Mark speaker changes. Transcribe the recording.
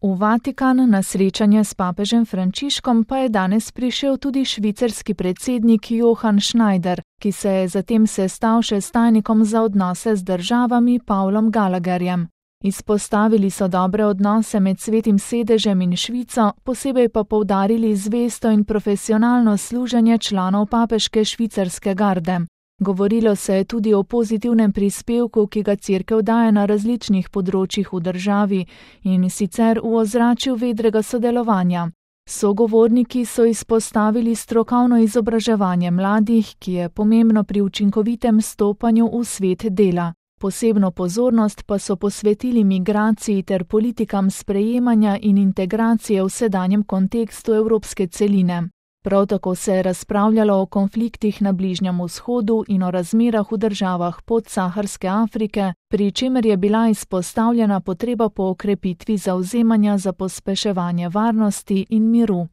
Speaker 1: V Vatikan na srečanje s papežem Frančiškom pa je danes prišel tudi švicarski predsednik Johann Schneider, ki se je zatem sestal še s tajnikom za odnose z državami Pavlom Gallagherjem. Izpostavili so dobre odnose med Svetim sedežem in Švico, posebej pa poudarili zvesto in profesionalno služenje članov papeške švicarske garde. Govorilo se je tudi o pozitivnem prispevku, ki ga Cerkev daje na različnih področjih v državi, in sicer v ozračju vedrega sodelovanja. Sogovorniki so izpostavili strokovno izobraževanje mladih, ki je pomembno pri učinkovitem stopanju v svet dela. Posebno pozornost pa so posvetili migraciji ter politikam sprejemanja in integracije v sedanjem kontekstu evropske celine. Prav tako se je razpravljalo o konfliktih na Bližnjem vzhodu in o razmerah v državah podsaharske Afrike, pri čemer je bila izpostavljena potreba po okrepitvi zavzemanja za pospeševanje varnosti in miru.